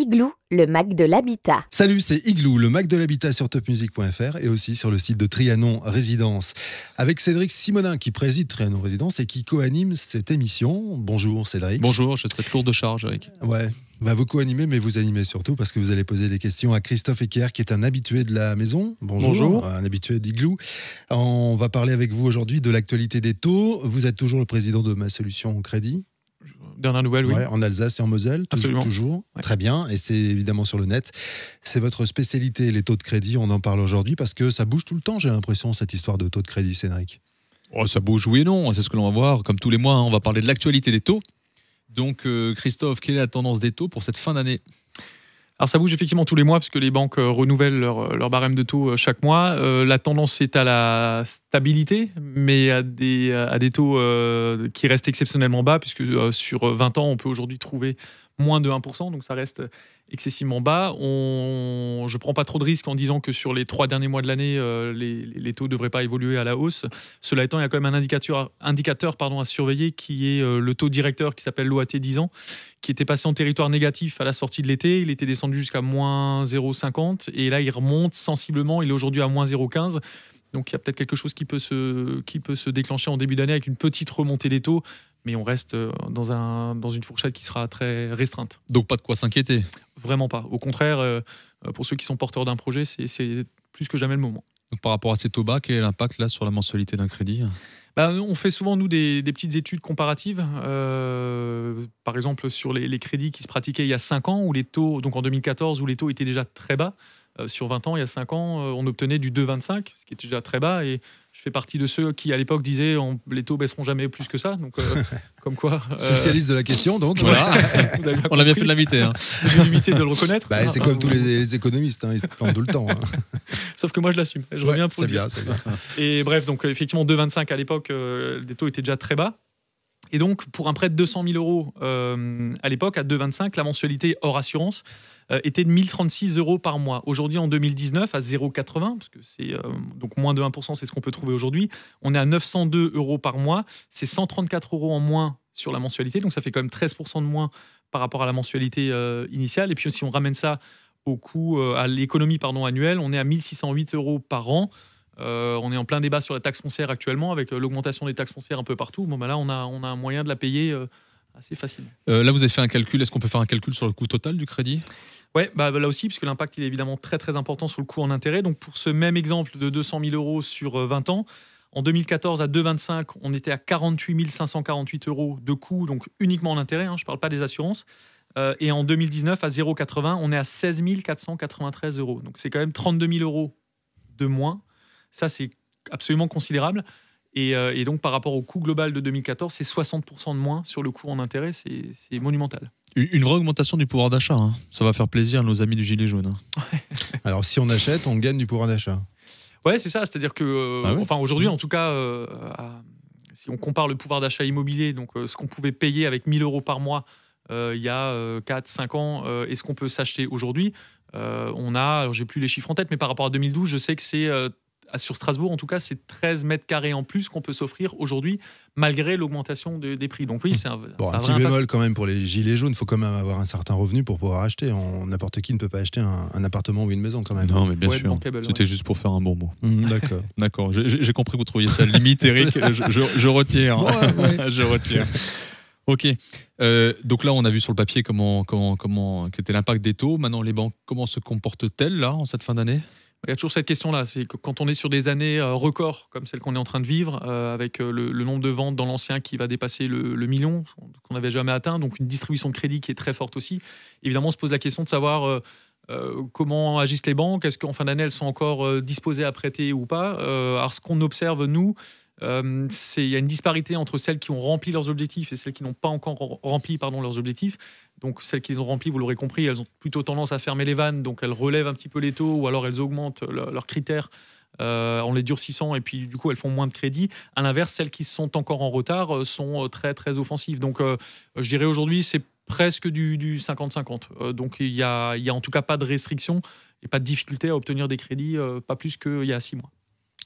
Igloo, le Mac de l'habitat. Salut, c'est Igloo, le Mac de l'habitat sur topmusic.fr et aussi sur le site de Trianon Résidence. Avec Cédric Simonin qui préside Trianon Résidence et qui co-anime cette émission. Bonjour Cédric. Bonjour, j'ai cette lourde charge, Eric. Ouais, vous co-animez, mais vous animez surtout parce que vous allez poser des questions à Christophe Ecker qui est un habitué de la maison. Bonjour. Un habitué d'Igloo. On va parler avec vous aujourd'hui de l'actualité des taux. Vous êtes toujours le président de Ma Solution Crédit. Dernière nouvelle, oui. Ouais, en Alsace et en Moselle, toujours. Ouais. Très bien, et c'est évidemment sur le net. C'est votre spécialité, les taux de crédit. On en parle aujourd'hui parce que ça bouge tout le temps, j'ai l'impression, cette histoire de taux de crédit, Cédric. Oh, ça bouge, oui et non, c'est ce que l'on va voir. Comme tous les mois, on va parler de l'actualité des taux. Donc, Christophe, quelle est la tendance des taux pour cette fin d'année ? Alors ça bouge effectivement tous les mois parce que les banques renouvellent leur barème de taux chaque mois. La tendance est à la stabilité, mais à des taux qui restent exceptionnellement bas, puisque sur 20 ans, on peut aujourd'hui trouver moins de 1%, donc ça reste excessivement bas. Je ne prends pas trop de risques en disant que sur les 3 derniers mois de l'année, les taux ne devraient pas évoluer à la hausse. Cela étant, il y a quand même un indicateur à surveiller qui est le taux directeur qui s'appelle l'OAT 10 ans, qui était passé en territoire négatif à la sortie de l'été. Il était descendu jusqu'à moins 0,50 et là, il remonte sensiblement. Il est aujourd'hui à moins 0,15. Donc, il y a peut-être quelque chose qui peut se déclencher en début d'année avec une petite remontée des taux. Mais on reste dans une fourchette qui sera très restreinte. Donc pas de quoi s'inquiéter ? Vraiment pas. Au contraire, pour ceux qui sont porteurs d'un projet, c'est plus que jamais le moment. Donc par rapport à ces taux bas, quel est l'impact là sur la mensualité d'un crédit ? On fait souvent, nous, des petites études comparatives. Par exemple, sur les crédits qui se pratiquaient il y a 5 ans, où les taux, donc en 2014, où les taux étaient déjà très bas. Sur 20 ans, il y a 5 ans, on obtenait du 2,25, ce qui était déjà très bas. Et je fais partie de ceux qui, à l'époque, disaient les taux baisseront jamais plus que ça. Donc, comme quoi. Spécialiste de la question, donc. Voilà. On a bien fait de l'inviter. Hein. J'ai limité de le reconnaître. C'est comme tous les économistes, ils se plantent tout le temps. Sauf que moi, je l'assume. Je reviens pour le dire. C'est bien. Et bref, donc effectivement, 2,25 à l'époque, les taux étaient déjà très bas. Et donc, pour un prêt de 200 000 euros à l'époque, à 2,25, la mensualité hors assurance était de 1 036 euros par mois. Aujourd'hui, en 2019, à 0,80, parce que c'est donc moins de 1%, c'est ce qu'on peut trouver aujourd'hui, on est à 902 euros par mois. C'est 134 euros en moins sur la mensualité, donc ça fait quand même 13% de moins par rapport à la mensualité initiale. Et puis, si on ramène ça au coût, à l'économie annuelle, on est à 1 608 euros par an. On est en plein débat sur la taxe foncière actuellement, avec l'augmentation des taxes foncières un peu partout. Là, on a un moyen de la payer assez facilement. Là, vous avez fait un calcul. Est-ce qu'on peut faire un calcul sur le coût total du crédit ? Oui, là aussi, puisque l'impact il est évidemment très très important sur le coût en intérêt. Donc pour ce même exemple de 200 000 euros sur 20 ans, en 2014 à 2,25, on était à 48 548 euros de coût, donc uniquement en intérêt, je ne parle pas des assurances. Et en 2019, à 0,80, on est à 16 493 euros. Donc c'est quand même 32 000 euros de moins. Ça, c'est absolument considérable. Et donc, par rapport au coût global de 2014, c'est 60% de moins sur le coût en intérêt. C'est monumental. Une vraie augmentation du pouvoir d'achat. Hein. Ça va faire plaisir à nos amis du Gilet jaune. Hein. Alors, si on achète, on gagne du pouvoir d'achat. Ouais, c'est ça. C'est-à-dire que, aujourd'hui, en tout cas, si on compare le pouvoir d'achat immobilier, donc ce qu'on pouvait payer avec 1 000 euros par mois il y a 4-5 ans, et ce qu'on peut s'acheter aujourd'hui, alors j'ai plus les chiffres en tête, mais par rapport à 2012, je sais que c'est... sur Strasbourg, en tout cas, c'est 13 mètres carrés en plus qu'on peut s'offrir aujourd'hui, malgré l'augmentation des prix. Donc oui, c'est un petit bémol quand même pour les gilets jaunes, il faut quand même avoir un certain revenu pour pouvoir acheter. N'importe qui ne peut pas acheter un appartement ou une maison quand même. Non, mais bien sûr. C'était juste pour faire un bon mot. D'accord. J'ai compris que vous trouviez ça limite, Eric. Je retire. Je retire. Ok. Donc là, on a vu sur le papier quel était l'impact des taux. Maintenant, les banques, comment se comportent-elles là en cette fin d'année ? Il y a toujours cette question-là, c'est que quand on est sur des années records, comme celle qu'on est en train de vivre, avec le nombre de ventes dans l'ancien qui va dépasser le million, qu'on n'avait jamais atteint, donc une distribution de crédit qui est très forte aussi, évidemment, on se pose la question de savoir comment agissent les banques, est-ce qu'en fin d'année, elles sont encore disposées à prêter ou pas. Alors, ce qu'on observe, nous, il y a une disparité entre celles qui ont rempli leurs objectifs et celles qui n'ont pas encore rempli leurs objectifs. Donc celles qu'ils ont remplies, vous l'aurez compris, elles ont plutôt tendance à fermer les vannes, donc elles relèvent un petit peu les taux ou alors elles augmentent leurs critères en les durcissant et puis du coup elles font moins de crédit. À l'inverse, celles qui sont encore en retard sont très très offensives. Donc je dirais aujourd'hui c'est presque du 50-50. Donc il y a en tout cas pas de restriction et pas de difficulté à obtenir des crédits, pas plus qu'il y a 6 mois.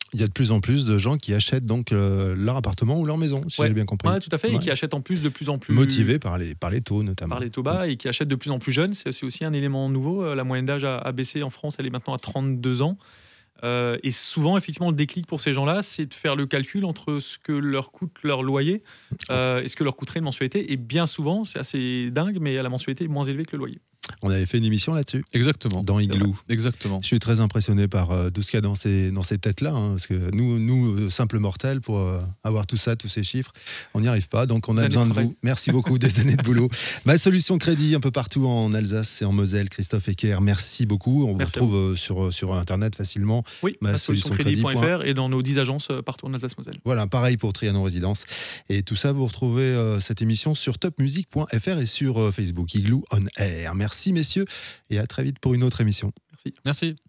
Il y a de plus en plus de gens qui achètent donc leur appartement ou leur maison, si j'ai bien compris. Oui, tout à fait, et qui achètent en plus de plus en plus... Motivés par les taux notamment. Par les taux bas, et qui achètent de plus en plus jeunes. C'est aussi un élément nouveau. La moyenne d'âge a baissé en France, elle est maintenant à 32 ans. Et souvent, effectivement, le déclic pour ces gens-là, c'est de faire le calcul entre ce que leur coûte leur loyer et ce que leur coûterait une mensualité. Et bien souvent, c'est assez dingue, mais la mensualité est moins élevée que le loyer. On avait fait une émission là-dessus. Exactement. Dans Igloo. Exactement. Je suis très impressionné par tout ce qu'il y a dans ces têtes-là. Parce que nous, simples mortels, pour avoir tout ça, tous ces chiffres, on n'y arrive pas. Donc on a besoin de vous. Merci beaucoup, des années de boulot. Ma Solution Crédit, un peu partout en Alsace et en Moselle. Christophe Ecker, merci beaucoup. On vous retrouve sur Internet facilement. Oui, masolutioncrédit.fr et dans nos 10 agences partout en Alsace-Moselle. Voilà, pareil pour Trianon Résidence. Et tout ça, vous retrouvez cette émission sur topmusic.fr et sur Facebook Igloo On Air. Merci messieurs et à très vite pour une autre émission. Merci. Merci.